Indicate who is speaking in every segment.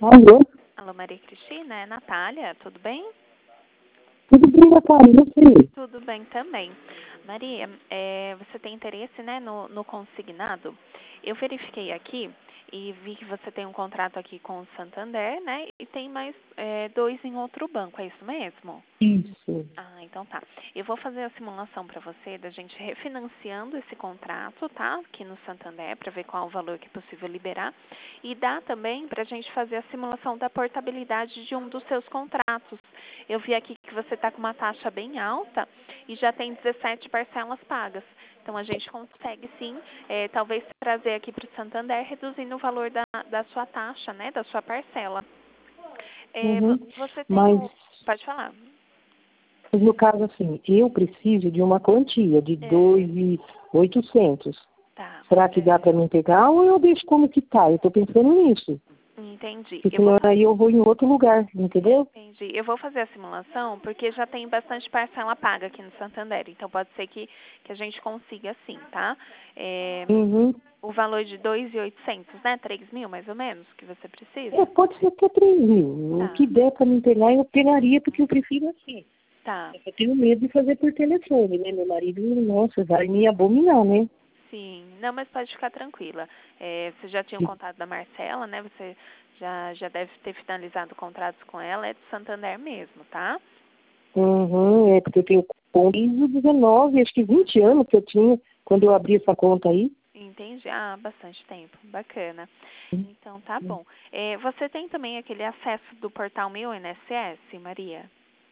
Speaker 1: Alô?
Speaker 2: Alô, Maria Cristina, é Natália, tudo bem?
Speaker 1: Tudo bem, Natália? E você?
Speaker 2: Tudo bem também. Maria, você tem interesse, né, no consignado? Eu verifiquei aqui e vi que você tem um contrato aqui com o Santander, né, e tem mais dois em outro banco, é isso mesmo?
Speaker 1: Isso.
Speaker 2: Ah, então tá. Eu vou fazer a simulação para você da gente refinanciando esse contrato, tá? Aqui no Santander, para ver qual o valor que é possível liberar. E dá também para a gente fazer a simulação da portabilidade de um dos seus contratos. Eu vi aqui que você está com uma taxa bem alta e já tem 17 parcelas pagas. Então a gente consegue sim, talvez trazer aqui para o Santander, reduzindo o valor da sua taxa, né? Da sua parcela.
Speaker 1: Uhum.
Speaker 2: Você tem
Speaker 1: Mas,
Speaker 2: o. Pode falar.
Speaker 1: no caso, assim, eu preciso de uma quantia de
Speaker 2: É,
Speaker 1: 2.800.
Speaker 2: tá.
Speaker 1: Será que dá para mim pegar ou eu deixo como que tá? Eu tô pensando nisso.
Speaker 2: Entendi.
Speaker 1: Porque senão aí eu vou em outro lugar, entendeu?
Speaker 2: Entendi. Eu vou fazer a simulação porque já tem bastante parcela paga aqui no Santander. Então pode ser que a gente consiga sim, tá?
Speaker 1: Uhum.
Speaker 2: O valor de 2.800, né? 3.000 mais ou menos que você precisa?
Speaker 1: Pode ser até 3.000. O que
Speaker 2: Tá,
Speaker 1: der para me pegar, eu pegaria, porque eu prefiro assim.
Speaker 2: tá.
Speaker 1: Eu tenho medo de fazer por telefone, né? Meu marido, nossa, vai me abominar, né?
Speaker 2: Sim. Não, mas pode ficar tranquila. Você já tinha o contato da Marcela, né? Você já deve ter finalizado contratos com ela. É do Santander mesmo, tá?
Speaker 1: Uhum, porque eu tenho desde 19, acho que 20 anos que eu tinha quando eu abri essa conta aí.
Speaker 2: Entendi. Ah, bastante tempo. Bacana. Então, tá bom. Você tem também aquele acesso do portal Meu INSS, Maria?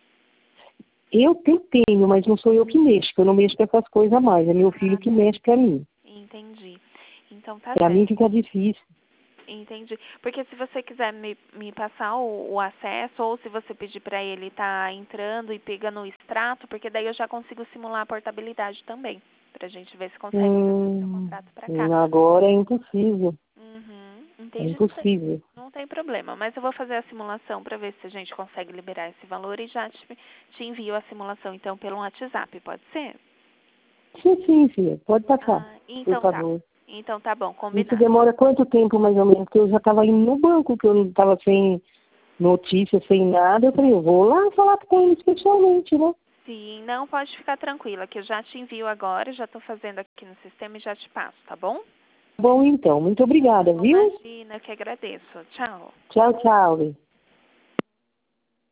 Speaker 1: Eu tenho, mas não sou eu que mexo, que eu não mexo com essas coisas mais. É meu filho
Speaker 2: Ah,
Speaker 1: que mexe pra mim.
Speaker 2: entendi. Então, tá
Speaker 1: Pra mim
Speaker 2: certo.
Speaker 1: fica difícil.
Speaker 2: Entendi. Porque se você quiser me passar o acesso, ou se você pedir para ele estar entrando e pegando o extrato, porque daí eu já consigo simular a portabilidade também, pra gente ver se consegue trazer o seu contrato para cá.
Speaker 1: Agora é impossível.
Speaker 2: Uhum,
Speaker 1: É
Speaker 2: entendi.
Speaker 1: impossível.
Speaker 2: Não tem problema, mas eu vou fazer a simulação para ver se a gente consegue liberar esse valor e já te envio a simulação, então, pelo WhatsApp, pode ser?
Speaker 1: Sim, filha. Pode passar,
Speaker 2: Ah,
Speaker 1: por
Speaker 2: então tá.
Speaker 1: favor.
Speaker 2: Então tá bom,
Speaker 1: Isso
Speaker 2: combinado.
Speaker 1: demora quanto tempo, mais ou menos? Porque eu já estava indo no banco, que eu não estava sem notícia, sem nada. Eu falei, eu vou lá falar com eles pessoalmente, né?
Speaker 2: Sim, não, pode ficar tranquila, que eu já te envio agora, já estou fazendo aqui no sistema e já te passo, tá bom?
Speaker 1: Bom, então. Muito obrigada, viu?
Speaker 2: Imagina, eu que agradeço. Tchau.
Speaker 1: Tchau, tchau.